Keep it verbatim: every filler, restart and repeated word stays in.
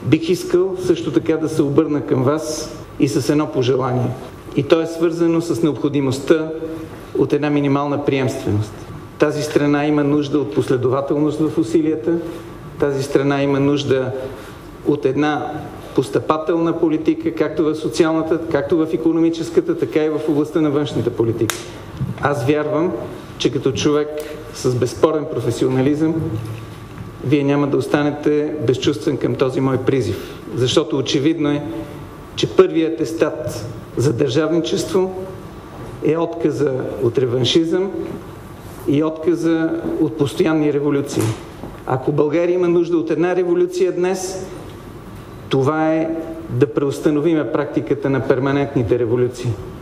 Бих искал също така да се обърна към вас и с едно пожелание. И то е свързано с необходимостта от една минимална приемственост. Тази страна има нужда от последователност в усилията, тази страна има нужда от една постъпателна политика, както в социалната, както в икономическата, така и в областта на външната политика. Аз вярвам, че като човек с безспорен професионализъм, вие няма да останете безчувствен към този мой призив. Защото очевидно е, че първият атестат за държавничество е отказа от реваншизъм и отказа от постоянни революции. Ако България има нужда от една революция днес, това е да преустановиме практиката на перманентните революции.